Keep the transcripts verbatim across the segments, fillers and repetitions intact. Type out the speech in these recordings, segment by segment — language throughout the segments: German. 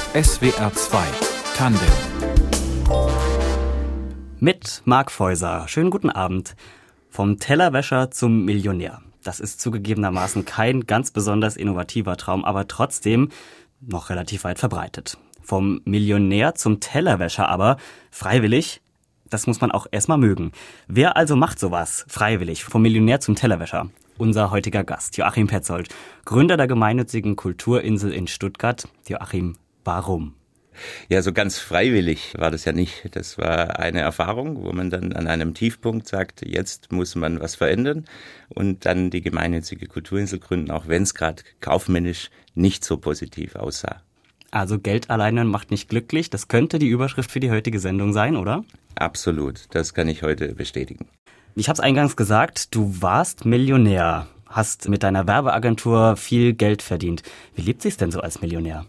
S W R zwei Tandem mit Marc Feuser. Schönen guten Abend. Vom Tellerwäscher zum Millionär. Das ist zugegebenermaßen kein ganz besonders innovativer Traum, aber trotzdem noch relativ weit verbreitet. Vom Millionär zum Tellerwäscher aber freiwillig, das muss man auch erstmal mögen. Wer also macht sowas freiwillig, vom Millionär zum Tellerwäscher? Unser heutiger Gast, Joachim Petzold, Gründer der gemeinnützigen Kulturinsel in Stuttgart. Joachim, warum? Ja, so ganz freiwillig war das ja nicht. Das war eine Erfahrung, wo man dann an einem Tiefpunkt sagt, jetzt muss man was verändern und dann die gemeinnützige Kulturinsel gründen, auch wenn es gerade kaufmännisch nicht so positiv aussah. Also Geld alleine macht nicht glücklich. Das könnte die Überschrift für die heutige Sendung sein, oder? Absolut, das kann ich heute bestätigen. Ich habe es eingangs gesagt, du warst Millionär, hast mit deiner Werbeagentur viel Geld verdient. Wie lebt sich's denn so als Millionär?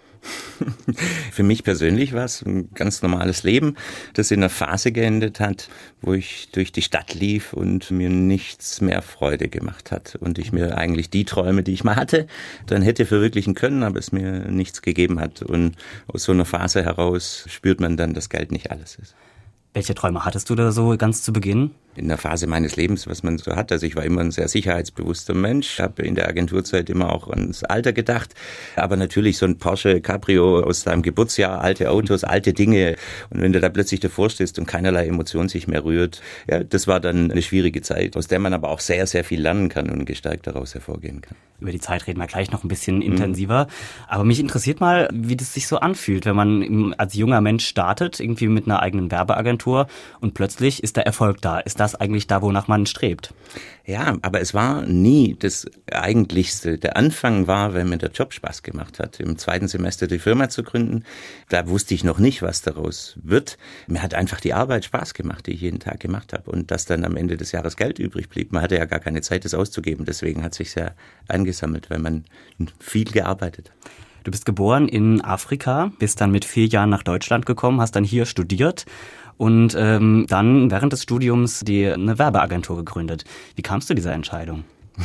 Für mich persönlich war es ein ganz normales Leben, das in einer Phase geendet hat, wo ich durch die Stadt lief und mir nichts mehr Freude gemacht hat. Und ich mir eigentlich die Träume, die ich mal hatte, dann hätte verwirklichen können, aber es mir nichts gegeben hat. Und aus so einer Phase heraus spürt man dann, dass Geld nicht alles ist. Welche Träume hattest du da so ganz zu Beginn? In der Phase meines Lebens, was man so hat. Also ich war immer ein sehr sicherheitsbewusster Mensch, habe in der Agenturzeit immer auch ans Alter gedacht. Aber natürlich so ein Porsche Cabrio aus deinem Geburtsjahr, alte Autos, alte Dinge. Und wenn du da plötzlich davor stehst und keinerlei Emotion sich mehr rührt, ja, das war dann eine schwierige Zeit, aus der man aber auch sehr, sehr viel lernen kann und gestärkt daraus hervorgehen kann. Über die Zeit reden wir gleich noch ein bisschen intensiver. Mhm. Aber mich interessiert mal, wie das sich so anfühlt, wenn man als junger Mensch startet, irgendwie mit einer eigenen Werbeagentur und plötzlich ist der Erfolg da. Ist das eigentlich da, wonach man strebt? Ja, aber es war nie das Eigentlichste. Der Anfang war, wenn mir der Job Spaß gemacht hat, im zweiten Semester die Firma zu gründen. Da wusste ich noch nicht, was daraus wird. Mir hat einfach die Arbeit Spaß gemacht, die ich jeden Tag gemacht habe. Und dass dann am Ende des Jahres Geld übrig blieb. Man hatte ja gar keine Zeit, das auszugeben. Deswegen hat es sich ja angesammelt, weil man viel gearbeitet hat. Du bist geboren in Afrika, bist dann mit vier Jahren nach Deutschland gekommen, hast dann hier studiert und ähm, dann während des Studiums die eine Werbeagentur gegründet. Wie kamst du dieser Entscheidung?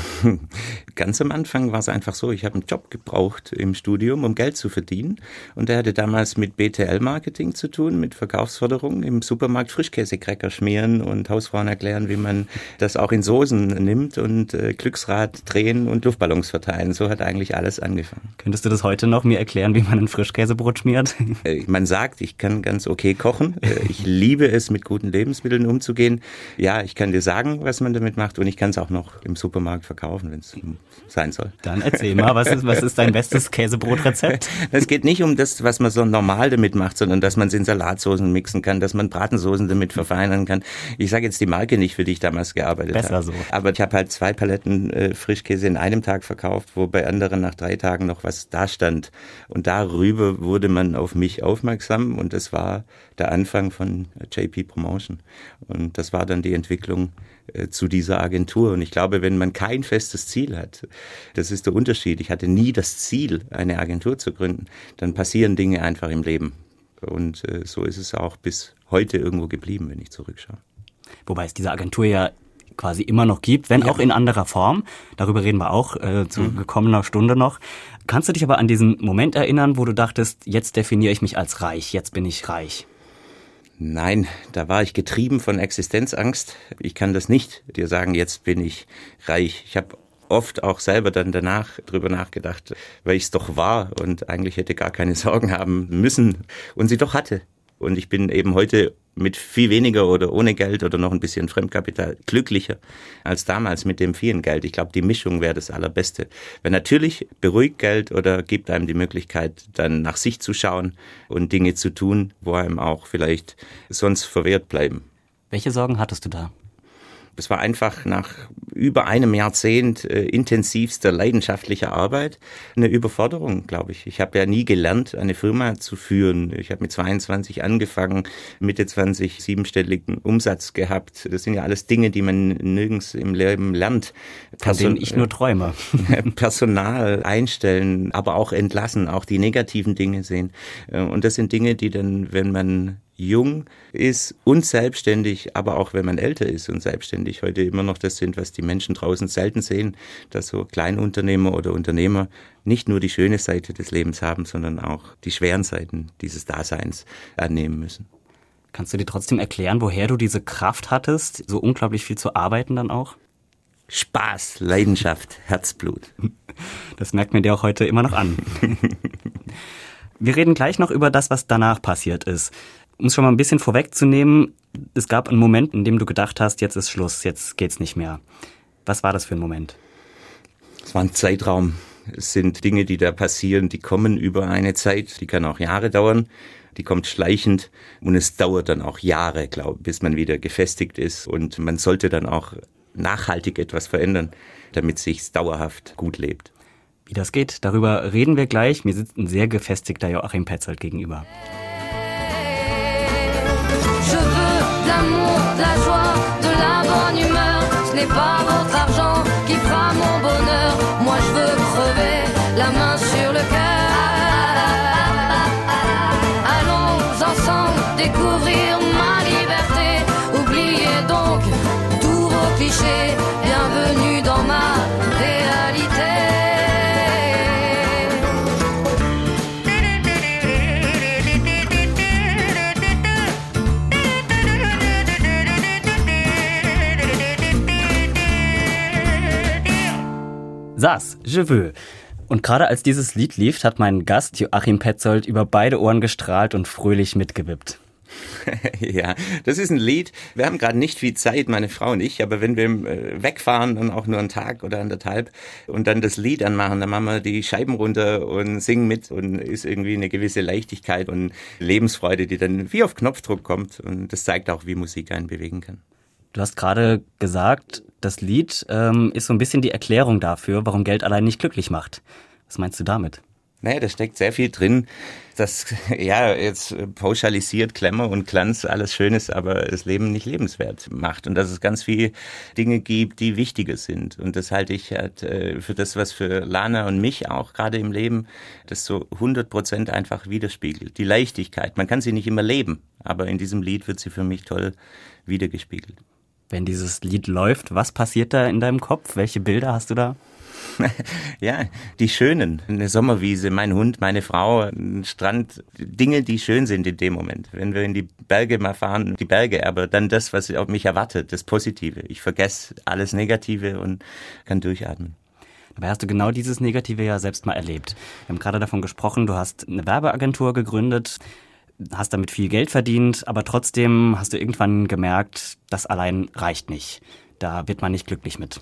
Ganz am Anfang war es einfach so, ich habe einen Job gebraucht im Studium, um Geld zu verdienen. Und der hatte damals mit B T L-Marketing zu tun, mit Verkaufsförderung im Supermarkt Frischkäsecracker schmieren und Hausfrauen erklären, wie man das auch in Soßen nimmt und äh, Glücksrad drehen und Luftballons verteilen. So hat eigentlich alles angefangen. Könntest du das heute noch mir erklären, wie man ein Frischkäsebrot schmiert? Äh, man sagt, ich kann ganz okay kochen. Äh, ich liebe es, mit guten Lebensmitteln umzugehen. Ja, ich kann dir sagen, was man damit macht und ich kann es auch noch im Supermarkt verkaufen, wenn es sein soll. Dann erzähl mal, was ist, was ist dein bestes Käsebrotrezept? Es geht nicht um das, was man so normal damit macht, sondern dass man es in Salatsoßen mixen kann, dass man Bratensoßen damit verfeinern kann. Ich sage jetzt die Marke nicht, für die ich damals gearbeitet habe. Besser so. Aber ich habe halt zwei Paletten äh, Frischkäse in einem Tag verkauft, wo bei anderen nach drei Tagen noch was da stand. Und darüber wurde man auf mich aufmerksam und das war der Anfang von J P Promotion. Und das war dann die Entwicklung äh, zu dieser Agentur. Und ich glaube, wenn man kein festes Ziel hat, das ist der Unterschied. Ich hatte nie das Ziel, eine Agentur zu gründen. Dann passieren Dinge einfach im Leben. Und äh, so ist es auch bis heute irgendwo geblieben, wenn ich zurückschaue. Wobei es diese Agentur ja quasi immer noch gibt, wenn ja. auch in anderer Form. Darüber reden wir auch äh, zu mhm. gekommener Stunde noch. Kannst du dich aber an diesen Moment erinnern, wo du dachtest, jetzt definiere ich mich als reich, jetzt bin ich reich? Nein, da war ich getrieben von Existenzangst. Ich kann das nicht dir sagen, jetzt bin ich reich. Ich habe oft auch selber dann danach drüber nachgedacht, weil ich es doch war und eigentlich hätte gar keine Sorgen haben müssen und sie doch hatte. Und ich bin eben heute mit viel weniger oder ohne Geld oder noch ein bisschen Fremdkapital glücklicher als damals mit dem vielen Geld. Ich glaube, die Mischung wäre das Allerbeste. Weil natürlich beruhigt Geld oder gibt einem die Möglichkeit, dann nach sich zu schauen und Dinge zu tun, wo einem auch vielleicht sonst verwehrt bleiben. Welche Sorgen hattest du da? Es war einfach nach über einem Jahrzehnt äh, intensivster, leidenschaftlicher Arbeit eine Überforderung, glaube ich. Ich habe ja nie gelernt, eine Firma zu führen. Ich habe mit zweiundzwanzig angefangen, Mitte zwanzig siebenstelligen Umsatz gehabt. Das sind ja alles Dinge, die man nirgends im Leben lernt. Von denen ich nur träume. Personal einstellen, aber auch entlassen, auch die negativen Dinge sehen. Und das sind Dinge, die dann, wenn man jung ist und selbstständig, aber auch wenn man älter ist und selbstständig, heute immer noch das sind, was die Menschen draußen selten sehen, dass so Kleinunternehmer oder Unternehmer nicht nur die schöne Seite des Lebens haben, sondern auch die schweren Seiten dieses Daseins annehmen müssen. Kannst du dir trotzdem erklären, woher du diese Kraft hattest, so unglaublich viel zu arbeiten dann auch? Spaß, Leidenschaft, Herzblut. Das merkt man dir auch heute immer noch an. Wir reden gleich noch über das, was danach passiert ist. Um es schon mal ein bisschen vorwegzunehmen, es gab einen Moment, in dem du gedacht hast, jetzt ist Schluss, jetzt geht's nicht mehr. Was war das für ein Moment? Es war ein Zeitraum. Es sind Dinge, die da passieren, die kommen über eine Zeit, die kann auch Jahre dauern. Die kommt schleichend und es dauert dann auch Jahre, glaube ich, bis man wieder gefestigt ist. Und man sollte dann auch nachhaltig etwas verändern, damit es sich dauerhaft gut lebt. Wie das geht, darüber reden wir gleich. Mir sitzt ein sehr gefestigter Joachim Petzold gegenüber. Je veux de l'amour, de la joie, de la bonne humeur. Ce n'est pas votre argent qui fera mon bonheur. Moi je veux crever, la main sur le cœur. Allons ensemble découvrir ma liberté. Oubliez donc tous vos clichés. Bienvenue dans ma réalité. Saß, je veux. Und gerade als dieses Lied lief, hat mein Gast Joachim Petzold über beide Ohren gestrahlt und fröhlich mitgewippt. Ja, das ist ein Lied. Wir haben gerade nicht viel Zeit, meine Frau und ich, aber wenn wir wegfahren und auch nur einen Tag oder anderthalb und dann das Lied anmachen, dann machen wir die Scheiben runter und singen mit und ist irgendwie eine gewisse Leichtigkeit und Lebensfreude, die dann wie auf Knopfdruck kommt und das zeigt auch, wie Musik einen bewegen kann. Du hast gerade gesagt, das Lied ähm, ist so ein bisschen die Erklärung dafür, warum Geld allein nicht glücklich macht. Was meinst du damit? Naja, da steckt sehr viel drin, das ja jetzt pauschalisiert Glamour und Glanz alles schön ist, aber das Leben nicht lebenswert macht und dass es ganz viele Dinge gibt, die wichtiger sind und das halte ich halt für das, was für Lana und mich auch gerade im Leben das so hundert Prozent einfach widerspiegelt. Die Leichtigkeit, man kann sie nicht immer leben, aber in diesem Lied wird sie für mich toll widergespiegelt. Wenn dieses Lied läuft, was passiert da in deinem Kopf? Welche Bilder hast du da? Ja, die schönen. Eine Sommerwiese, mein Hund, meine Frau, ein Strand. Dinge, die schön sind in dem Moment. Wenn wir in die Berge mal fahren, die Berge, aber dann das, was auf mich erwartet, das Positive. Ich vergesse alles Negative und kann durchatmen. Dabei hast du genau dieses Negative ja selbst mal erlebt. Wir haben gerade davon gesprochen, du hast eine Werbeagentur gegründet, hast damit viel Geld verdient, aber trotzdem hast du irgendwann gemerkt, das allein reicht nicht. Da wird man nicht glücklich mit.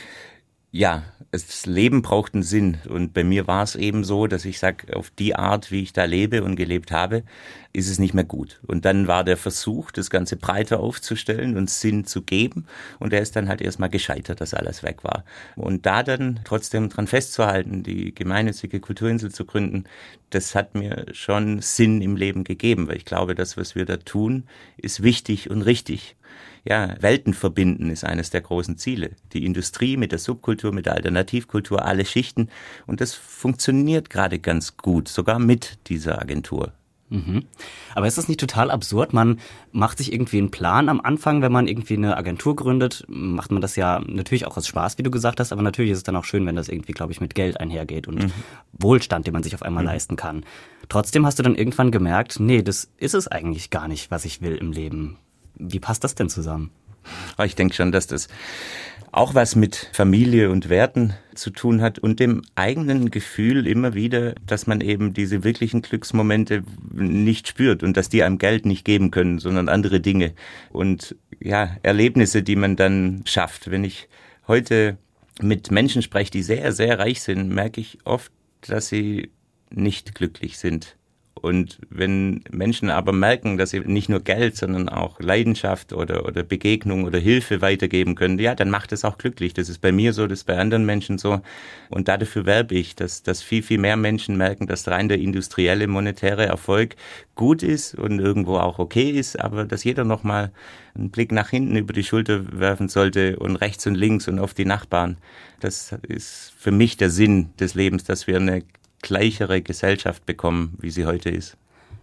Ja, das Leben braucht einen Sinn und bei mir war es eben so, dass ich sage, auf die Art, wie ich da lebe und gelebt habe, ist es nicht mehr gut. Und dann war der Versuch, das Ganze breiter aufzustellen und Sinn zu geben und der ist dann halt erstmal gescheitert, dass alles weg war. Und da dann trotzdem dran festzuhalten, die gemeinnützige Kulturinsel zu gründen, das hat mir schon Sinn im Leben gegeben, weil ich glaube, das, was wir da tun, ist wichtig und richtig. Ja, Welten verbinden ist eines der großen Ziele. Die Industrie mit der Subkultur, mit der Alternativkultur, alle Schichten. Und das funktioniert gerade ganz gut, sogar mit dieser Agentur. Mhm. Aber ist das nicht total absurd? Man macht sich irgendwie einen Plan am Anfang, wenn man irgendwie eine Agentur gründet, macht man das ja natürlich auch aus Spaß, wie du gesagt hast, aber natürlich ist es dann auch schön, wenn das irgendwie, glaube ich, mit Geld einhergeht und mhm. Wohlstand, den man sich auf einmal mhm. leisten kann. Trotzdem hast du dann irgendwann gemerkt, nee, das ist es eigentlich gar nicht, was ich will im Leben. Wie passt das denn zusammen? Ich denke schon, dass das auch was mit Familie und Werten zu tun hat und dem eigenen Gefühl immer wieder, dass man eben diese wirklichen Glücksmomente nicht spürt und dass die einem Geld nicht geben können, sondern andere Dinge und ja, Erlebnisse, die man dann schafft. Wenn ich heute mit Menschen spreche, die sehr, sehr reich sind, merke ich oft, dass sie nicht glücklich sind. Und wenn Menschen aber merken, dass sie nicht nur Geld, sondern auch Leidenschaft oder, oder Begegnung oder Hilfe weitergeben können, ja, dann macht es auch glücklich. Das ist bei mir so, das ist bei anderen Menschen so. Und dafür werbe ich, dass, dass viel, viel mehr Menschen merken, dass rein der industrielle, monetäre Erfolg gut ist und irgendwo auch okay ist, aber dass jeder nochmal einen Blick nach hinten über die Schulter werfen sollte und rechts und links und auf die Nachbarn. Das ist für mich der Sinn des Lebens, dass wir eine gleichere Gesellschaft bekommen, wie sie heute ist.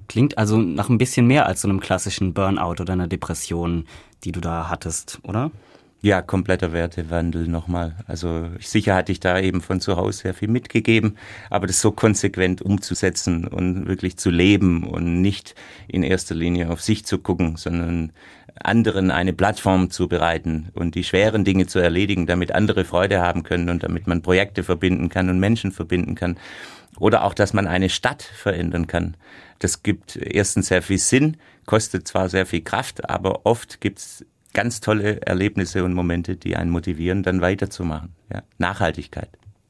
Klingt also nach ein bisschen mehr als so einem klassischen Burnout oder einer Depression, die du da hattest, oder? Ja, kompletter Wertewandel nochmal. Also sicher hatte ich da eben von zu Hause sehr viel mitgegeben, aber das so konsequent umzusetzen und wirklich zu leben und nicht in erster Linie auf sich zu gucken, sondern anderen eine Plattform zu bereiten und die schweren Dinge zu erledigen, damit andere Freude haben können und damit man Projekte verbinden kann und Menschen verbinden kann. Oder auch, dass man eine Stadt verändern kann. Das gibt erstens sehr viel Sinn, kostet zwar sehr viel Kraft, aber oft gibt es ganz tolle Erlebnisse und Momente, die einen motivieren, dann weiterzumachen. Ja, Nachhaltigkeit.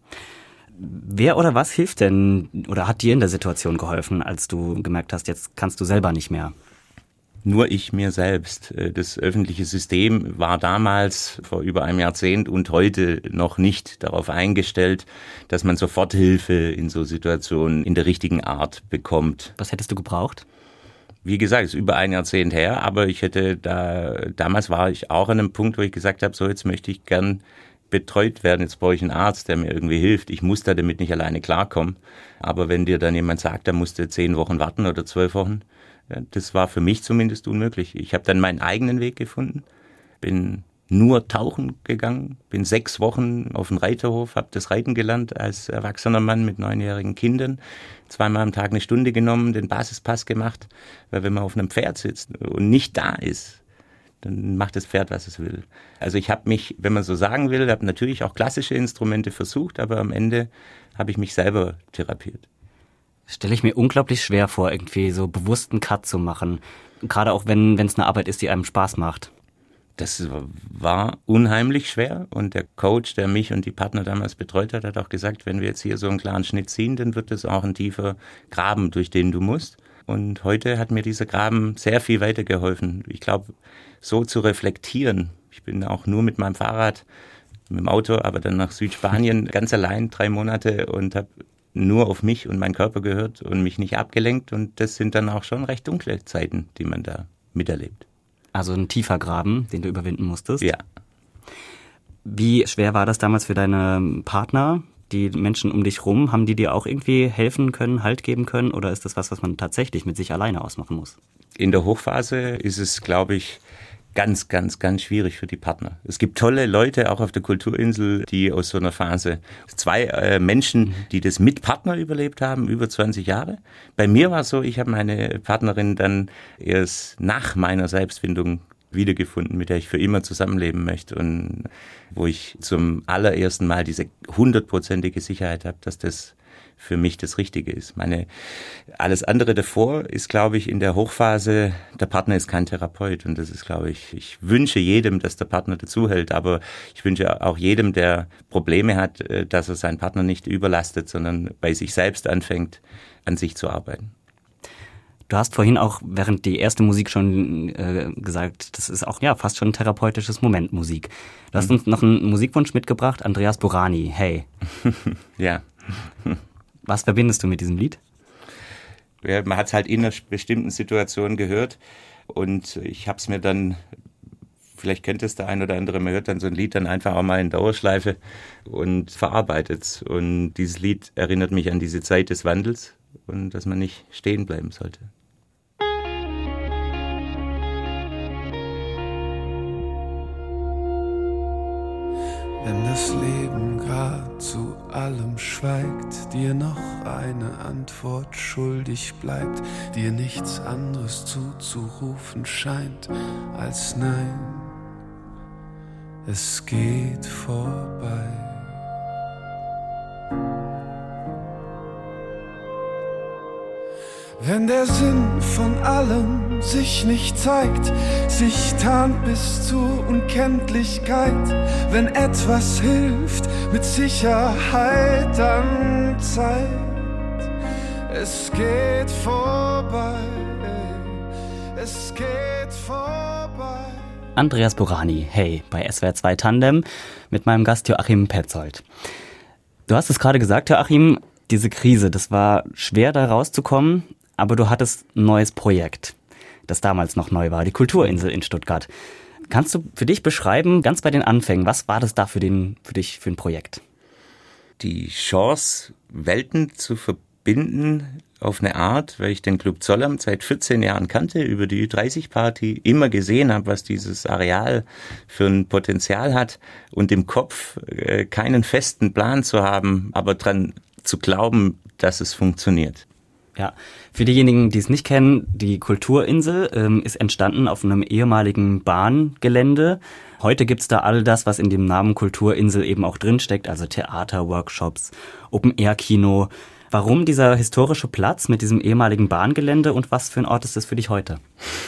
Wer oder was hilft denn oder hat dir in der Situation geholfen, als du gemerkt hast, jetzt kannst du selber nicht mehr? Nur ich mir selbst. Das öffentliche System war damals vor über einem Jahrzehnt und heute noch nicht darauf eingestellt, dass man Soforthilfe in so Situationen in der richtigen Art bekommt. Was hättest du gebraucht? Wie gesagt, es ist über ein Jahrzehnt her, aber ich hätte da, damals war ich auch an einem Punkt, wo ich gesagt habe, so jetzt möchte ich gern betreut werden, jetzt brauche ich einen Arzt, der mir irgendwie hilft. Ich muss da damit nicht alleine klarkommen. Aber wenn dir dann jemand sagt, da musst du zehn Wochen warten oder zwölf Wochen, ja, das war für mich zumindest unmöglich. Ich habe dann meinen eigenen Weg gefunden, bin nur tauchen gegangen, bin sechs Wochen auf dem Reiterhof, habe das Reiten gelernt als erwachsener Mann mit neunjährigen Kindern, zweimal am Tag eine Stunde genommen, den Basispass gemacht, weil wenn man auf einem Pferd sitzt und nicht da ist, dann macht das Pferd, was es will. Also ich habe mich, wenn man so sagen will, habe natürlich auch klassische Instrumente versucht, aber am Ende habe ich mich selber therapiert. Stelle ich mir unglaublich schwer vor, irgendwie so bewussten Cut zu machen. Gerade auch wenn wenn es eine Arbeit ist, die einem Spaß macht. Das war unheimlich schwer und der Coach, der mich und die Partner damals betreut hat, hat auch gesagt, wenn wir jetzt hier so einen klaren Schnitt ziehen, dann wird es auch ein tiefer Graben, durch den du musst. Und heute hat mir dieser Graben sehr viel weitergeholfen. Ich glaube, so zu reflektieren. Ich bin auch nur mit meinem Fahrrad, mit dem Auto, aber dann nach Südspanien ganz allein drei Monate und habe nur auf mich und meinen Körper gehört und mich nicht abgelenkt. Und das sind dann auch schon recht dunkle Zeiten, die man da miterlebt. Also ein tiefer Graben, den du überwinden musstest? Ja. Wie schwer war das damals für deine Partner, die Menschen um dich rum? Haben die dir auch irgendwie helfen können, Halt geben können? Oder ist das was, was man tatsächlich mit sich alleine ausmachen muss? In der Hochphase ist es, glaube ich, ganz, ganz, ganz schwierig für die Partner. Es gibt tolle Leute, auch auf der Kulturinsel, die aus so einer Phase, zwei äh, Menschen, die das mit Partner überlebt haben, über zwanzig Jahre. Bei mir war es so, ich habe meine Partnerin dann erst nach meiner Selbstfindung wiedergefunden, mit der ich für immer zusammenleben möchte und wo ich zum allerersten Mal diese hundertprozentige Sicherheit habe, dass das für mich das Richtige ist. Meine, alles andere davor ist, glaube ich, in der Hochphase, der Partner ist kein Therapeut und das ist, glaube ich, ich wünsche jedem, dass der Partner dazuhält, aber ich wünsche auch jedem, der Probleme hat, dass er seinen Partner nicht überlastet, sondern bei sich selbst anfängt, an sich zu arbeiten. Du hast vorhin auch während die erste Musik schon äh, gesagt, das ist auch ja fast schon ein therapeutisches Moment, Musik. Du hast mhm. uns noch einen Musikwunsch mitgebracht, Andreas Burani, Hey. Ja. Was verbindest du mit diesem Lied? Ja, man hat es halt in einer bestimmten Situation gehört und ich habe es mir dann, vielleicht kennt es der ein oder andere, man hört dann so ein Lied dann einfach auch mal in Dauerschleife und verarbeitet es. Und dieses Lied erinnert mich an diese Zeit des Wandels und dass man nicht stehen bleiben sollte. Wenn das Leben grad zu allem schweigt, dir noch eine Antwort schuldig bleibt, dir nichts anderes zuzurufen scheint als Nein, es geht vorbei. Wenn der Sinn von allem sich nicht zeigt, sich tarnt bis zur Unkenntlichkeit, wenn etwas hilft, mit Sicherheit dann Zeit, es geht vorbei, es geht vorbei. Andreas Burani, Hey, bei S W R zwei Tandem mit meinem Gast Joachim Petzold. Du hast es gerade gesagt, Joachim, diese Krise, das war schwer da rauszukommen. Aber du hattest ein neues Projekt, das damals noch neu war, die Kulturinsel in Stuttgart. Kannst du für dich beschreiben, ganz bei den Anfängen, was war das da für, den, für dich für ein Projekt? Die Chance, Welten zu verbinden auf eine Art, weil ich den Club Zollern seit vierzehn Jahren kannte, über die Ü dreißig Party, immer gesehen habe, was dieses Areal für ein Potenzial hat und im Kopf äh, keinen festen Plan zu haben, aber dran zu glauben, dass es funktioniert. Ja, für diejenigen, die es nicht kennen, die Kulturinsel ähm, ist entstanden auf einem ehemaligen Bahngelände. Heute gibt's da all das, was in dem Namen Kulturinsel eben auch drinsteckt, also Theater, Workshops, Open-Air-Kino. Warum dieser historische Platz mit diesem ehemaligen Bahngelände und was für ein Ort ist das für dich heute?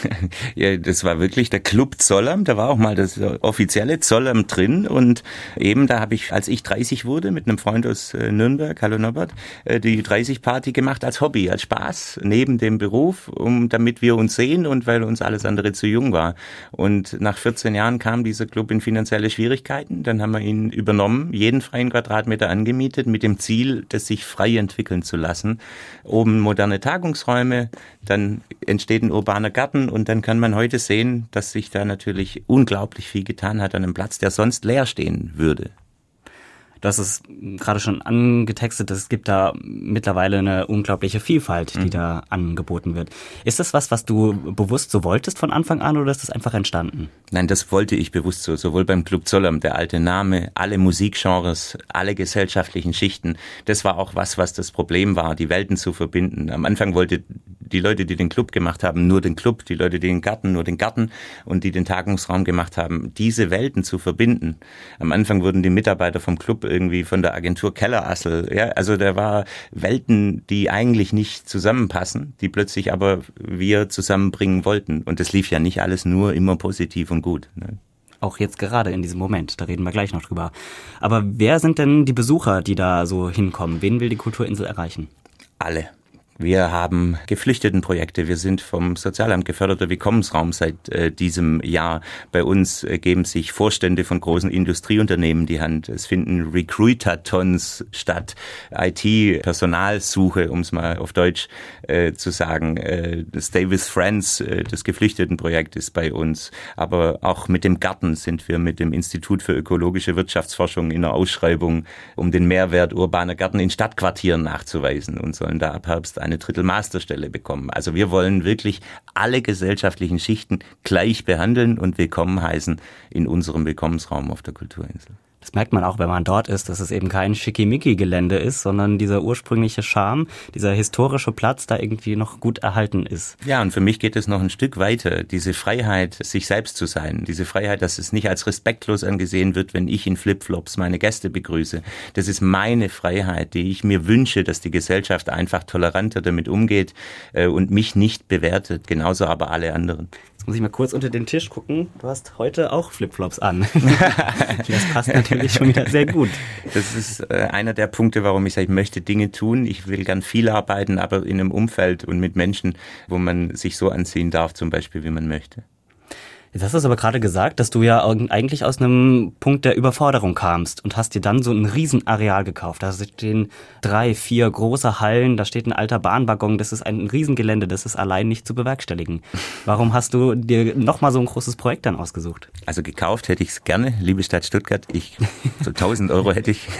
Ja, das war wirklich der Club Zollern, da war auch mal das offizielle Zollern drin und eben da habe ich, als ich dreißig wurde, mit einem Freund aus Nürnberg, hallo Norbert, die dreißig Party gemacht als Hobby, als Spaß, neben dem Beruf, um damit wir uns sehen und weil uns alles andere zu jung war. Und nach vierzehn Jahren kam dieser Club in finanzielle Schwierigkeiten, dann haben wir ihn übernommen, jeden freien Quadratmeter angemietet, mit dem Ziel, das sich frei entwickeln zu lassen. Oben moderne Tagungsräume, dann entsteht ein urbaner Garten und dann kann man heute sehen, dass sich da natürlich unglaublich viel getan hat an einem Platz, der sonst leer stehen würde. Du hast es gerade schon angetextet, es gibt da mittlerweile eine unglaubliche Vielfalt, die mhm. da angeboten wird. Ist das was, was du bewusst so wolltest von Anfang an oder ist das einfach entstanden? Nein, das wollte ich bewusst so, sowohl beim Club Zollern, der alte Name, alle Musikgenres, alle gesellschaftlichen Schichten. Das war auch was, was das Problem war, die Welten zu verbinden. Am Anfang wollte die Leute, die den Club gemacht haben, nur den Club, die Leute, die den Garten, nur den Garten und die den Tagungsraum gemacht haben, diese Welten zu verbinden. Am Anfang wurden die Mitarbeiter vom Club irgendwie von der Agentur Kellerassel, ja, also da war Welten, die eigentlich nicht zusammenpassen, die plötzlich aber wir zusammenbringen wollten und das lief ja nicht alles nur immer positiv und gut, ne? Auch jetzt gerade in diesem Moment, da reden wir gleich noch drüber. Aber wer sind denn die Besucher, die da so hinkommen? Wen will die Kulturinsel erreichen? Alle. Wir haben Geflüchtetenprojekte. Wir sind vom Sozialamt geförderter Willkommensraum seit äh, diesem Jahr. Bei uns äh, geben sich Vorstände von großen Industrieunternehmen die Hand. Es finden Recruiter-Tons statt, I T-Personalsuche, um es mal auf Deutsch äh, zu sagen. Äh, Stay with Friends, äh, das Geflüchtetenprojekt ist bei uns. Aber auch mit dem Garten sind wir mit dem Institut für ökologische Wirtschaftsforschung in der Ausschreibung, um den Mehrwert urbaner Gärten in Stadtquartieren nachzuweisen und sollen da ab Herbst eine Drittel-Masterstelle bekommen. Also wir wollen wirklich alle gesellschaftlichen Schichten gleich behandeln und willkommen heißen in unserem Willkommensraum auf der Kulturinsel. Das merkt man auch, wenn man dort ist, dass es eben kein Schickimicki-Gelände ist, sondern dieser ursprüngliche Charme, dieser historische Platz da irgendwie noch gut erhalten ist. Ja, und für mich geht es noch ein Stück weiter. Diese Freiheit, sich selbst zu sein. Diese Freiheit, dass es nicht als respektlos angesehen wird, wenn ich in Flipflops meine Gäste begrüße. Das ist meine Freiheit, die ich mir wünsche, dass die Gesellschaft einfach toleranter damit umgeht äh, und mich nicht bewertet. Genauso aber alle anderen. Jetzt muss ich mal kurz unter den Tisch gucken. Du hast heute auch Flipflops an. Das passt natürlich schon wieder sehr gut. Das ist äh, einer der Punkte, warum ich sage, ich möchte Dinge tun. Ich will gern viel arbeiten, aber in einem Umfeld und mit Menschen, wo man sich so anziehen darf, zum Beispiel, wie man möchte. Jetzt hast du es aber gerade gesagt, dass du ja eigentlich aus einem Punkt der Überforderung kamst und hast dir dann so ein Riesenareal gekauft. Da stehen drei, vier große Hallen, da steht ein alter Bahnwaggon, das ist ein Riesengelände, das ist allein nicht zu bewerkstelligen. Warum hast du dir nochmal so ein großes Projekt dann ausgesucht? Also gekauft hätte ich es gerne, liebe Stadt Stuttgart. Ich, so tausend Euro hätte ich.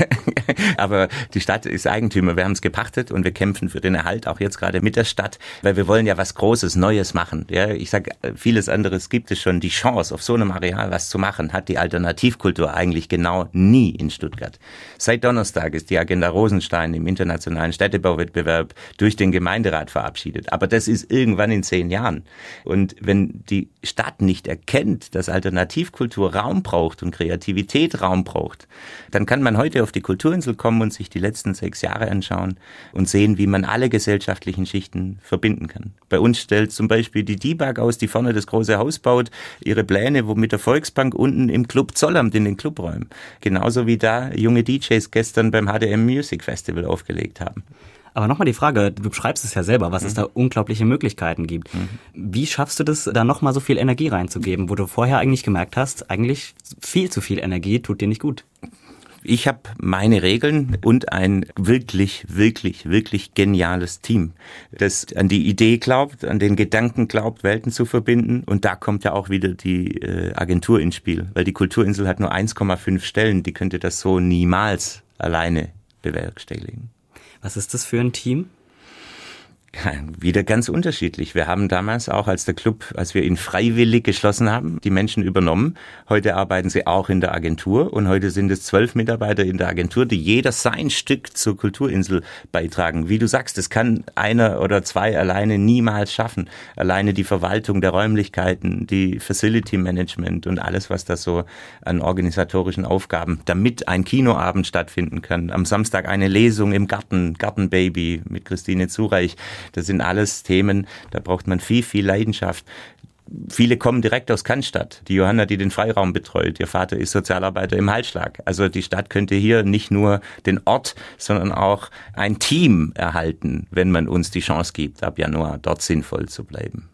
Aber die Stadt ist Eigentümer, wir haben es gepachtet und wir kämpfen für den Erhalt, auch jetzt gerade mit der Stadt, weil wir wollen ja was Großes, Neues machen. Ja, ich sage, vieles anderes gibt es schon. Die Chance, auf so einem Areal was zu machen, hat die Alternativkultur eigentlich genau nie in Stuttgart. Seit Donnerstag ist die Agenda Rosenstein im internationalen Städtebauwettbewerb durch den Gemeinderat verabschiedet. Aber das ist irgendwann in zehn Jahren. Und wenn die Stadt nicht erkennt, dass Alternativkultur Raum braucht und Kreativität Raum braucht, dann kann man heute auf die Kulturinsel kommen und sich die letzten sechs Jahre anschauen und sehen, wie man alle gesellschaftlichen Schichten verbinden kann. Bei uns stellt zum Beispiel die D I B A G aus, die vorne das große Haus baut, ihre Pläne, wo mit der Volksbank unten im Club Zollern in den Clubräumen. Genauso wie da junge D Js gestern beim H D M Music Festival aufgelegt haben. Aber nochmal die Frage, du beschreibst es ja selber, was mhm. es da unglaubliche Möglichkeiten gibt. Mhm. Wie schaffst du das, da nochmal so viel Energie reinzugeben, wo du vorher eigentlich gemerkt hast, eigentlich viel zu viel Energie tut dir nicht gut? Ich habe meine Regeln und ein wirklich, wirklich, wirklich geniales Team, das an die Idee glaubt, an den Gedanken glaubt, Welten zu verbinden. Und da kommt ja auch wieder die äh, Agentur ins Spiel, weil die Kulturinsel hat nur eins Komma fünf Stellen, die könnte das so niemals alleine bewerkstelligen. Was ist das für ein Team? Wieder ganz unterschiedlich. Wir haben damals auch, als der Club, als wir ihn freiwillig geschlossen haben, die Menschen übernommen. Heute arbeiten sie auch in der Agentur und heute sind es zwölf Mitarbeiter in der Agentur, die jeder sein Stück zur Kulturinsel beitragen. Wie du sagst, das kann einer oder zwei alleine niemals schaffen. Alleine die Verwaltung der Räumlichkeiten, die Facility Management und alles, was da so an organisatorischen Aufgaben, damit ein Kinoabend stattfinden kann. Am Samstag eine Lesung im Garten, Gartenbaby mit Christine Zureich. Das sind alles Themen, da braucht man viel, viel Leidenschaft. Viele kommen direkt aus Cannstatt. Die Johanna, die den Freiraum betreut, ihr Vater ist Sozialarbeiter im Halsschlag. Also die Stadt könnte hier nicht nur den Ort, sondern auch ein Team erhalten, wenn man uns die Chance gibt, ab Januar dort sinnvoll zu bleiben.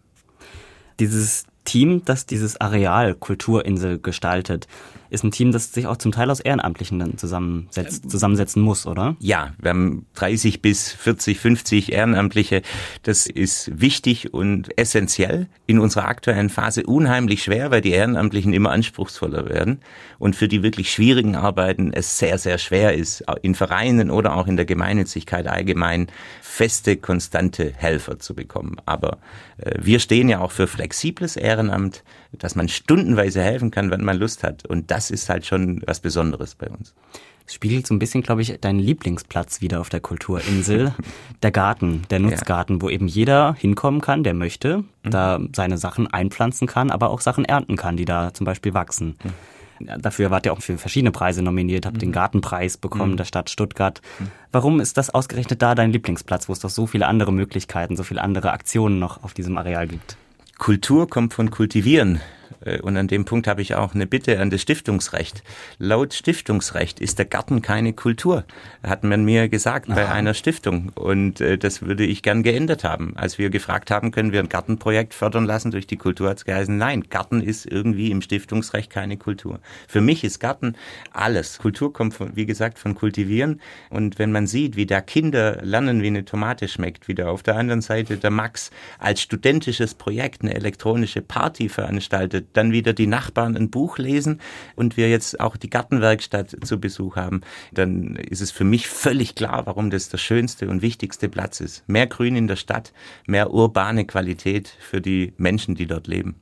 Dieses Team, das dieses Areal Kulturinsel gestaltet, ist ein Team, das sich auch zum Teil aus Ehrenamtlichen dann zusammensetzt, zusammensetzen muss, oder? Ja, wir haben dreißig bis vierzig, fünfzig Ehrenamtliche. Das ist wichtig und essentiell. In unserer aktuellen Phase unheimlich schwer, weil die Ehrenamtlichen immer anspruchsvoller werden und für die wirklich schwierigen Arbeiten es sehr, sehr schwer ist, in Vereinen oder auch in der Gemeinnützigkeit allgemein feste, konstante Helfer zu bekommen. Aber äh, wir stehen ja auch für flexibles Ehrenamt, dass man stundenweise helfen kann, wenn man Lust hat. Und das ist halt schon was Besonderes bei uns. Es spiegelt so ein bisschen, glaube ich, deinen Lieblingsplatz wieder auf der Kulturinsel. Der Garten, der Nutzgarten, ja, wo eben jeder hinkommen kann, der möchte, mhm. da seine Sachen einpflanzen kann, aber auch Sachen ernten kann, die da zum Beispiel wachsen. Mhm. Dafür wart ihr auch für verschiedene Preise nominiert, habt mhm. den Gartenpreis bekommen mhm. der Stadt Stuttgart. Mhm. Warum ist das ausgerechnet da dein Lieblingsplatz, wo es doch so viele andere Möglichkeiten, so viele andere Aktionen noch auf diesem Areal gibt? Kultur kommt von Kultivieren. Und an dem Punkt habe ich auch eine Bitte an das Stiftungsrecht. Laut Stiftungsrecht ist der Garten keine Kultur, hat man mir gesagt bei Aha. einer Stiftung. Und äh, das würde ich gern geändert haben. Als wir gefragt haben, können wir ein Gartenprojekt fördern lassen durch die Kultur, hat es geheißen, nein, Garten ist irgendwie im Stiftungsrecht keine Kultur. Für mich ist Garten alles. Kultur kommt, von, wie gesagt, von Kultivieren. Und wenn man sieht, wie da Kinder lernen, wie eine Tomate schmeckt, wieder auf der anderen Seite der Max als studentisches Projekt eine elektronische Party veranstaltet, dann wieder die Nachbarn ein Buch lesen und wir jetzt auch die Gartenwerkstatt zu Besuch haben, dann ist es für mich völlig klar, warum das der schönste und wichtigste Platz ist. Mehr Grün in der Stadt, mehr urbane Qualität für die Menschen, die dort leben.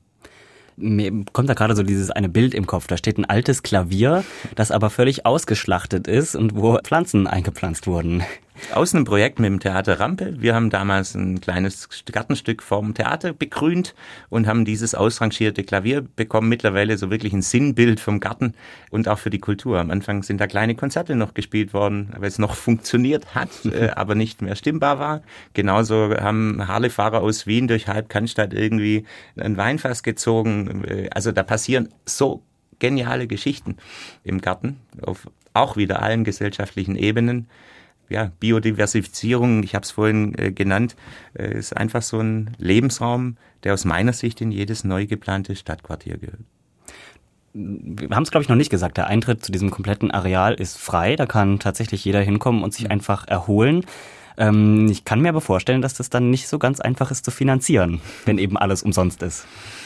Mir kommt da gerade so dieses eine Bild im Kopf. Da steht ein altes Klavier, das aber völlig ausgeschlachtet ist und wo Pflanzen eingepflanzt wurden. Aus einem Projekt mit dem Theater Rampe. Wir haben damals ein kleines Gartenstück vom Theater begrünt und haben dieses ausrangierte Klavier bekommen. Mittlerweile so wirklich ein Sinnbild vom Garten und auch für die Kultur. Am Anfang sind da kleine Konzerte noch gespielt worden, weil es noch funktioniert hat, äh, aber nicht mehr stimmbar war. Genauso haben Harley-Fahrer aus Wien durch halb Cannstatt irgendwie ein Weinfass gezogen. Also da passieren so geniale Geschichten im Garten, auf auch wieder allen gesellschaftlichen Ebenen. Ja, Biodiversifizierung, ich habe es vorhin äh, genannt, äh, ist einfach so ein Lebensraum, der aus meiner Sicht in jedes neu geplante Stadtquartier gehört. Wir haben es, glaube ich, noch nicht gesagt. Der Eintritt zu diesem kompletten Areal ist frei. Da kann tatsächlich jeder hinkommen und sich einfach erholen. Ähm, ich kann mir aber vorstellen, dass das dann nicht so ganz einfach ist zu finanzieren, wenn eben alles umsonst ist.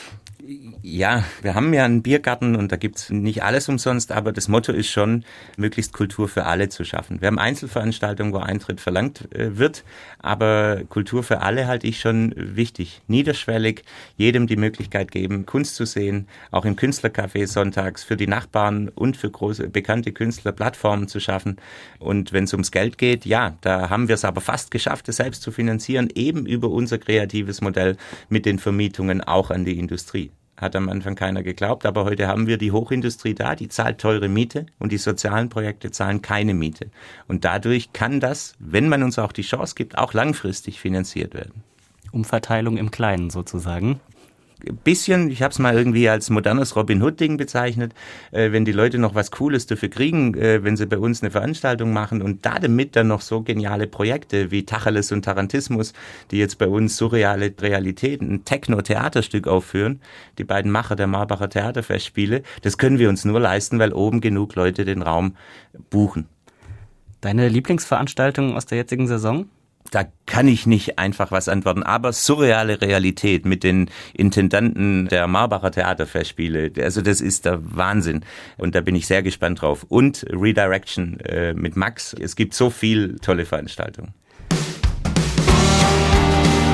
Ja, wir haben ja einen Biergarten und da gibt's nicht alles umsonst, aber das Motto ist schon, möglichst Kultur für alle zu schaffen. Wir haben Einzelveranstaltungen, wo Eintritt verlangt äh, wird, aber Kultur für alle halte ich schon wichtig. Niederschwellig, jedem die Möglichkeit geben, Kunst zu sehen, auch im Künstlercafé sonntags für die Nachbarn und für große bekannte Künstler Plattformen zu schaffen. Und wenn es ums Geld geht, ja, da haben wir es aber fast geschafft, es selbst zu finanzieren, eben über unser kreatives Modell mit den Vermietungen auch an die Industrie. Hat am Anfang keiner geglaubt, aber heute haben wir die Hochindustrie da, die zahlt teure Miete und die sozialen Projekte zahlen keine Miete. Und dadurch kann das, wenn man uns auch die Chance gibt, auch langfristig finanziert werden. Umverteilung im Kleinen sozusagen. Ein bisschen, ich habe es mal irgendwie als modernes Robin Hood-Ding bezeichnet, äh, wenn die Leute noch was Cooles dafür kriegen, äh, wenn sie bei uns eine Veranstaltung machen und da damit dann noch so geniale Projekte wie Tacheles und Tarantismus, die jetzt bei uns surreale Realitäten, ein Techno-Theaterstück aufführen, die beiden Macher der Marbacher Theaterfestspiele, das können wir uns nur leisten, weil oben genug Leute den Raum buchen. Deine Lieblingsveranstaltung aus der jetzigen Saison? Da kann ich nicht einfach was antworten, aber surreale Realität mit den Intendanten der Marbacher Theaterfestspiele, also das ist der Wahnsinn und da bin ich sehr gespannt drauf. Und Redirection äh, mit Max, es gibt so viel tolle Veranstaltungen.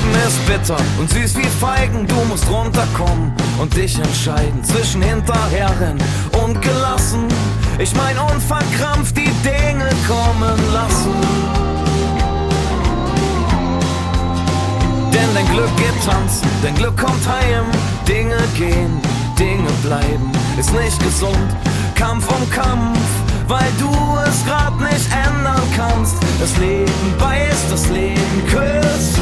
Leben ist bitter und süß wie Feigen. Du musst runterkommen und dich entscheiden zwischen hinterherrennen und gelassen. Ich mein unverkrampft die Dinge kommen lassen. Denn dein Glück geht tanzen, dein Glück kommt heim. Dinge gehen, Dinge bleiben, ist nicht gesund. Kampf um Kampf, weil du es grad nicht ändern kannst. Das Leben beißt, das Leben küsst.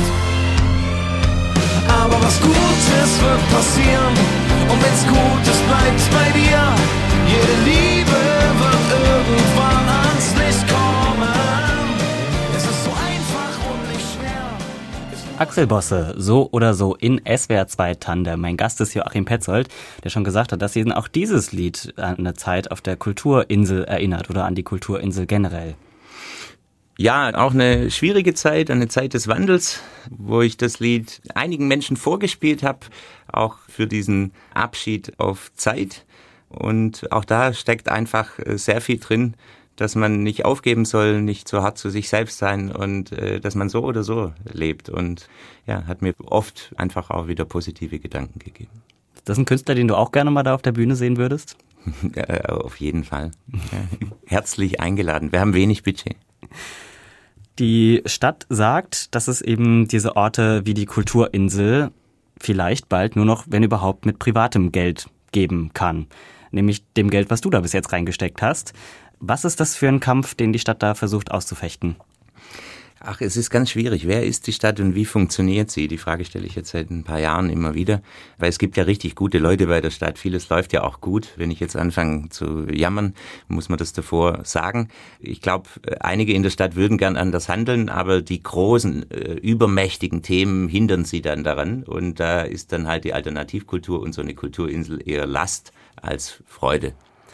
Aber was Gutes wird passieren, und wenn's Gutes bleibt bei dir. Jede Liebe wird irgendwann ans Licht kommen. Es ist so einfach und nicht schwer. Axel Bosse, so oder so in S W R zwei Tandem. Mein Gast ist Joachim Petzold, der schon gesagt hat, dass ihn auch dieses Lied an eine Zeit auf der Kulturinsel erinnert oder an die Kulturinsel generell. Ja, auch eine schwierige Zeit, eine Zeit des Wandels, wo ich das Lied einigen Menschen vorgespielt habe, auch für diesen Abschied auf Zeit. Und auch da steckt einfach sehr viel drin, dass man nicht aufgeben soll, nicht so hart zu sich selbst sein und äh, dass man so oder so lebt. Und ja, hat mir oft einfach auch wieder positive Gedanken gegeben. Ist das ein Künstler, den du auch gerne mal da auf der Bühne sehen würdest? Ja, auf jeden Fall. Ja, herzlich eingeladen. Wir haben wenig Budget. Die Stadt sagt, dass es eben diese Orte wie die Kulturinsel vielleicht bald nur noch, wenn überhaupt, mit privatem Geld geben kann. Nämlich dem Geld, was du da bis jetzt reingesteckt hast. Was ist das für ein Kampf, den die Stadt da versucht auszufechten? Ach, es ist ganz schwierig. Wer ist die Stadt und wie funktioniert sie? Die Frage stelle ich jetzt seit ein paar Jahren immer wieder. Weil es gibt ja richtig gute Leute bei der Stadt. Vieles läuft ja auch gut. Wenn ich jetzt anfange zu jammern, muss man das davor sagen. Ich glaube, einige in der Stadt würden gern anders handeln, aber die großen, äh, übermächtigen Themen hindern sie dann daran. Und da ist dann halt die Alternativkultur und so eine Kulturinsel eher Last als Freude.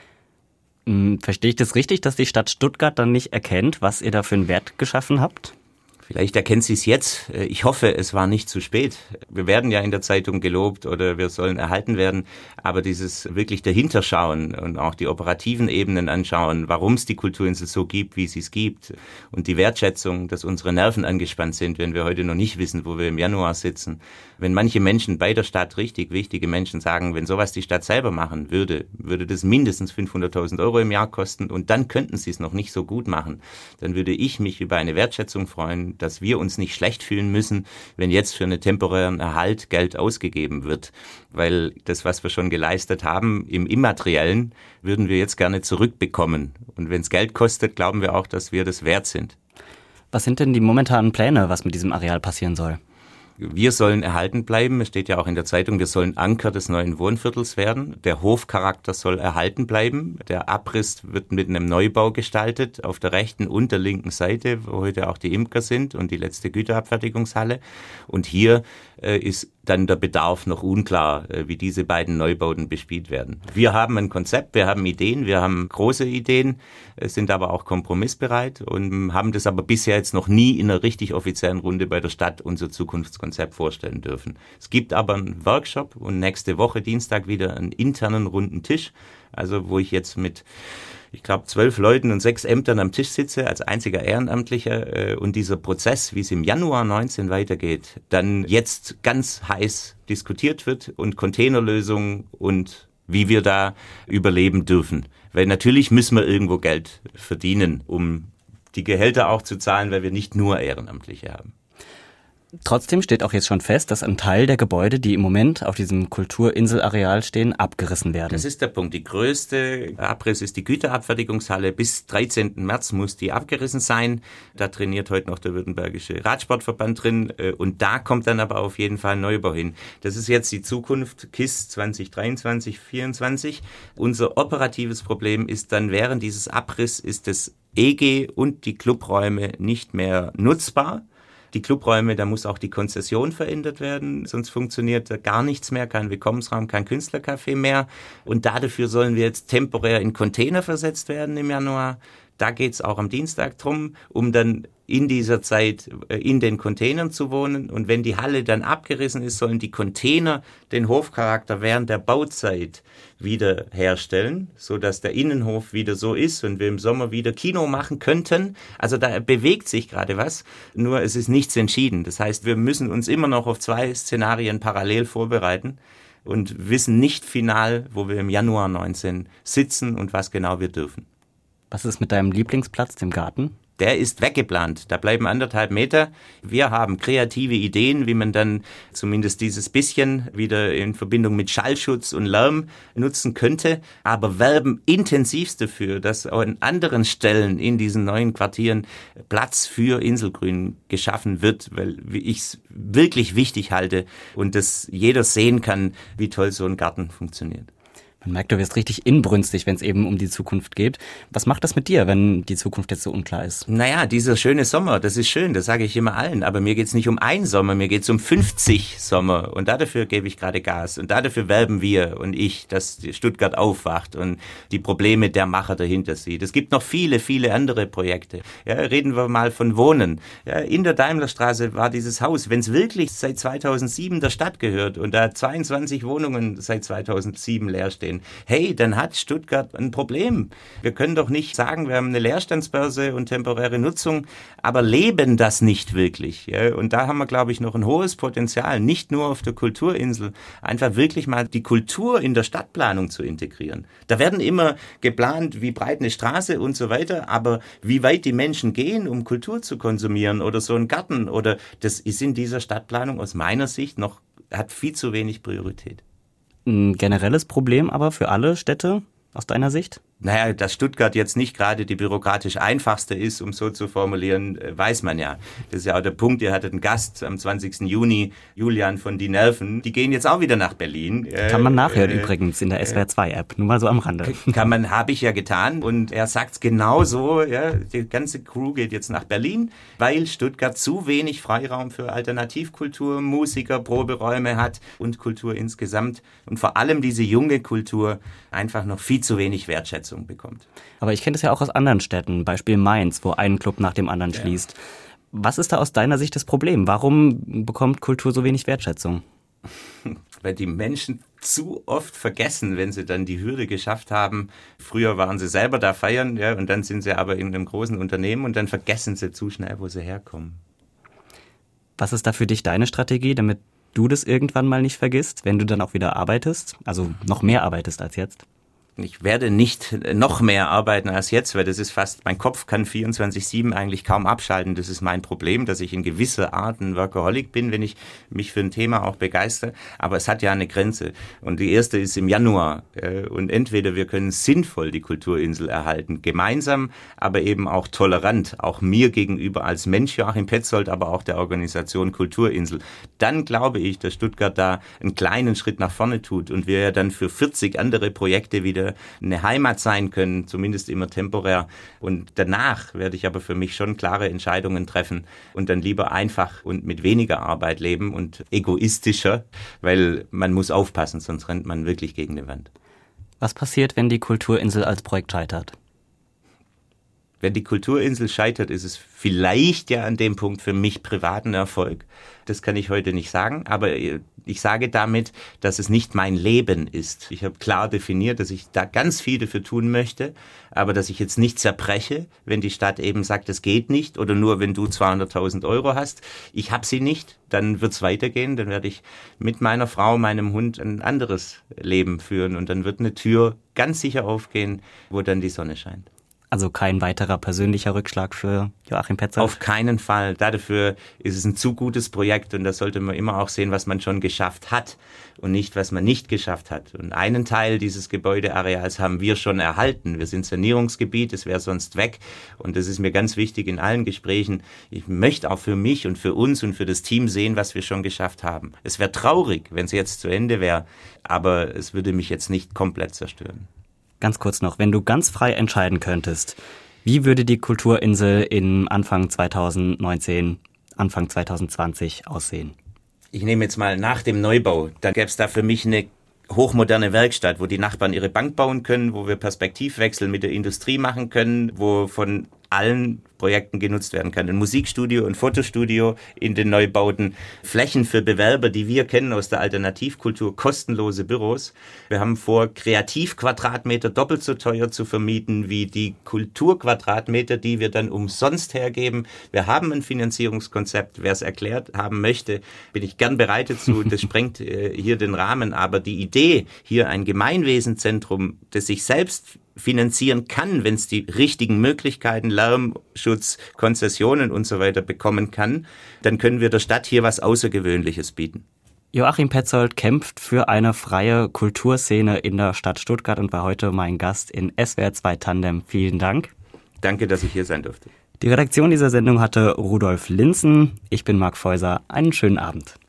Verstehe ich das richtig, dass die Stadt Stuttgart dann nicht erkennt, was ihr da für einen Wert geschaffen habt? Vielleicht erkennt sie es jetzt. Ich hoffe, es war nicht zu spät. Wir werden ja in der Zeitung gelobt oder wir sollen erhalten werden. Aber dieses wirklich dahinterschauen und auch die operativen Ebenen anschauen, warum es die Kulturinsel so gibt, wie sie es gibt. Und die Wertschätzung, dass unsere Nerven angespannt sind, wenn wir heute noch nicht wissen, wo wir im Januar sitzen. Wenn manche Menschen bei der Stadt, richtig wichtige Menschen, sagen, wenn sowas die Stadt selber machen würde, würde das mindestens fünfhunderttausend Euro im Jahr kosten und dann könnten sie es noch nicht so gut machen. Dann würde ich mich über eine Wertschätzung freuen, dass wir uns nicht schlecht fühlen müssen, wenn jetzt für einen temporären Erhalt Geld ausgegeben wird. Weil das, was wir schon geleistet haben, im Immateriellen, würden wir jetzt gerne zurückbekommen. Und wenn es Geld kostet, glauben wir auch, dass wir das wert sind. Was sind denn die momentanen Pläne, was mit diesem Areal passieren soll? Wir sollen erhalten bleiben, es steht ja auch in der Zeitung, wir sollen Anker des neuen Wohnviertels werden. Der Hofcharakter soll erhalten bleiben. Der Abriss wird mit einem Neubau gestaltet, auf der rechten und der linken Seite, wo heute auch die Imker sind und die letzte Güterabfertigungshalle. Und hier äh, ist dann der Bedarf noch unklar, äh, wie diese beiden Neubauten bespielt werden. Wir haben ein Konzept, wir haben Ideen, wir haben große Ideen, äh, sind aber auch kompromissbereit und haben das aber bisher jetzt noch nie in einer richtig offiziellen Runde bei der Stadt unser Zukunftskonzept vorstellen dürfen. Es gibt aber einen Workshop und nächste Woche Dienstag wieder einen internen runden Tisch, also wo ich jetzt mit ich glaube, zwölf Leuten und sechs Ämtern am Tisch sitze, als einziger Ehrenamtlicher äh, und dieser Prozess, wie es im Januar neunzehn weitergeht, dann jetzt ganz heiß diskutiert wird und Containerlösungen und wie wir da überleben dürfen. Weil natürlich müssen wir irgendwo Geld verdienen, um die Gehälter auch zu zahlen, weil wir nicht nur Ehrenamtliche haben. Trotzdem steht auch jetzt schon fest, dass ein Teil der Gebäude, die im Moment auf diesem Kulturinselareal stehen, abgerissen werden. Das ist der Punkt. Die größte Abriss ist die Güterabfertigungshalle. Bis dreizehnten März muss die abgerissen sein. Da trainiert heute noch der Württembergische Radsportverband drin. Und da kommt dann aber auf jeden Fall ein Neubau hin. Das ist jetzt die Zukunft K I S zwanzig dreiundzwanzig, vierundzwanzig. Unser operatives Problem ist dann, während dieses Abriss ist das E G und die Clubräume nicht mehr nutzbar. Die Clubräume, da muss auch die Konzession verändert werden, sonst funktioniert da gar nichts mehr, kein Willkommensraum, kein Künstlercafé mehr. Und dafür sollen wir jetzt temporär in Container versetzt werden im Januar. Da geht's auch am Dienstag drum, um dann in dieser Zeit in den Containern zu wohnen. Und wenn die Halle dann abgerissen ist, sollen die Container den Hofcharakter während der Bauzeit wieder herstellen, so dass der Innenhof wieder so ist und wir im Sommer wieder Kino machen könnten. Also da bewegt sich gerade was, nur es ist nichts entschieden. Das heißt, wir müssen uns immer noch auf zwei Szenarien parallel vorbereiten und wissen nicht final, wo wir im Januar neunzehn sitzen und was genau wir dürfen. Was ist mit deinem Lieblingsplatz, dem Garten? Der ist weggeplant. Da bleiben anderthalb Meter. Wir haben kreative Ideen, wie man dann zumindest dieses bisschen wieder in Verbindung mit Schallschutz und Lärm nutzen könnte, aber werben intensivst dafür, dass auch an anderen Stellen in diesen neuen Quartieren Platz für Inselgrün geschaffen wird, weil ich es wirklich wichtig halte und dass jeder sehen kann, wie toll so ein Garten funktioniert. Man merkt, du wirst richtig inbrünstig, wenn es eben um die Zukunft geht. Was macht das mit dir, wenn die Zukunft jetzt so unklar ist? Naja, dieser schöne Sommer, das ist schön, das sage ich immer allen. Aber mir geht's nicht um einen Sommer, mir geht's um fünfzig Sommer. Und dafür gebe ich gerade Gas. Und dafür werben wir und ich, dass Stuttgart aufwacht und die Probleme der Macher dahinter sieht. Es gibt noch viele, viele andere Projekte. Ja, reden wir mal von Wohnen. Ja, in der Daimlerstraße war dieses Haus, wenn es wirklich seit zweitausendsieben der Stadt gehört und da zweiundzwanzig Wohnungen seit zweitausendsieben leer stehen, hey, dann hat Stuttgart ein Problem. Wir können doch nicht sagen, wir haben eine Leerstandsbörse und temporäre Nutzung, aber leben das nicht wirklich. Ja? Und da haben wir, glaube ich, noch ein hohes Potenzial, nicht nur auf der Kulturinsel, einfach wirklich mal die Kultur in der Stadtplanung zu integrieren. Da werden immer geplant, wie breit eine Straße und so weiter, aber wie weit die Menschen gehen, um Kultur zu konsumieren oder so ein Garten, oder das ist in dieser Stadtplanung aus meiner Sicht noch, hat viel zu wenig Priorität. Ein generelles Problem aber für alle Städte aus deiner Sicht? Naja, dass Stuttgart jetzt nicht gerade die bürokratisch einfachste ist, um so zu formulieren, weiß man ja. Das ist ja auch der Punkt, ihr hattet einen Gast am zwanzigsten Juni, Julian von Die Nerven. Die gehen jetzt auch wieder nach Berlin. Kann man nachhören äh, übrigens in der S W R zwei App, nur mal so am Rande. Kann man, habe ich ja getan, und er sagt's genauso, ja, die ganze Crew geht jetzt nach Berlin, weil Stuttgart zu wenig Freiraum für Alternativkultur, Musiker, Proberäume hat und Kultur insgesamt und vor allem diese junge Kultur einfach noch viel zu wenig Wertschätzung bekommt. Aber ich kenne das ja auch aus anderen Städten, Beispiel Mainz, wo ein Club nach dem anderen schließt. Ja. Was ist da aus deiner Sicht das Problem? Warum bekommt Kultur so wenig Wertschätzung? Weil die Menschen zu oft vergessen, wenn sie dann die Hürde geschafft haben. Früher waren sie selber da feiern, ja, und dann sind sie aber in einem großen Unternehmen und dann vergessen sie zu schnell, wo sie herkommen. Was ist da für dich deine Strategie, damit du das irgendwann mal nicht vergisst, wenn du dann auch wieder arbeitest, also noch mehr arbeitest als jetzt? Ich werde nicht noch mehr arbeiten als jetzt, weil das ist fast, mein Kopf kann vierundzwanzig sieben eigentlich kaum abschalten. Das ist mein Problem, dass ich in gewisser Art ein Workaholic bin, wenn ich mich für ein Thema auch begeister. Aber es hat ja eine Grenze. Und die erste ist im Januar. Und entweder wir können sinnvoll die Kulturinsel erhalten, gemeinsam, aber eben auch tolerant, auch mir gegenüber als Mensch, Joachim Petzold, aber auch der Organisation Kulturinsel. Dann glaube ich, dass Stuttgart da einen kleinen Schritt nach vorne tut und wir ja dann für vierzig andere Projekte wieder eine Heimat sein können, zumindest immer temporär. Und danach werde ich aber für mich schon klare Entscheidungen treffen und dann lieber einfach und mit weniger Arbeit leben und egoistischer, weil man muss aufpassen, sonst rennt man wirklich gegen eine Wand. Was passiert, wenn die Kulturinsel als Projekt scheitert? Wenn die Kulturinsel scheitert, ist es vielleicht ja an dem Punkt für mich privaten Erfolg. Das kann ich heute nicht sagen, aber ich sage damit, dass es nicht mein Leben ist. Ich habe klar definiert, dass ich da ganz viel dafür tun möchte, aber dass ich jetzt nicht zerbreche, wenn die Stadt eben sagt, es geht nicht, oder nur wenn du zweihunderttausend Euro hast. Ich habe sie nicht, dann wird's weitergehen, dann werde ich mit meiner Frau, meinem Hund ein anderes Leben führen und dann wird eine Tür ganz sicher aufgehen, wo dann die Sonne scheint. Also kein weiterer persönlicher Rückschlag für Joachim Petzold? Auf keinen Fall. Dafür ist es ein zu gutes Projekt und da sollte man immer auch sehen, was man schon geschafft hat und nicht, was man nicht geschafft hat. Und einen Teil dieses Gebäudeareals haben wir schon erhalten. Wir sind Sanierungsgebiet, es wäre sonst weg. Und das ist mir ganz wichtig in allen Gesprächen. Ich möchte auch für mich und für uns und für das Team sehen, was wir schon geschafft haben. Es wäre traurig, wenn es jetzt zu Ende wäre, aber es würde mich jetzt nicht komplett zerstören. Ganz kurz noch, wenn du ganz frei entscheiden könntest, wie würde die Kulturinsel in Anfang zwanzig neunzehn, Anfang zwanzig zwanzig aussehen? Ich nehme jetzt mal nach dem Neubau, dann gäbe es da für mich eine hochmoderne Werkstatt, wo die Nachbarn ihre Bank bauen können, wo wir Perspektivwechsel mit der Industrie machen können, wo von allen Projekten genutzt werden kann. Ein Musikstudio, ein Fotostudio in den Neubauten, Flächen für Bewerber, die wir kennen aus der Alternativkultur, kostenlose Büros. Wir haben vor, Kreativquadratmeter doppelt so teuer zu vermieten wie die Kulturquadratmeter, die wir dann umsonst hergeben. Wir haben ein Finanzierungskonzept. Wer es erklärt haben möchte, bin ich gern bereit dazu. Das sprengt äh, hier den Rahmen. Aber die Idee, hier ein Gemeinwesenzentrum, das sich selbst finanzieren kann, wenn es die richtigen Möglichkeiten, Lärmschutz, Konzessionen und so weiter bekommen kann, dann können wir der Stadt hier was Außergewöhnliches bieten. Joachim Petzold kämpft für eine freie Kulturszene in der Stadt Stuttgart und war heute mein Gast in S W R zwei Tandem. Vielen Dank. Danke, dass ich hier sein durfte. Die Redaktion dieser Sendung hatte Rudolf Linzen. Ich bin Marc Feuser. Einen schönen Abend.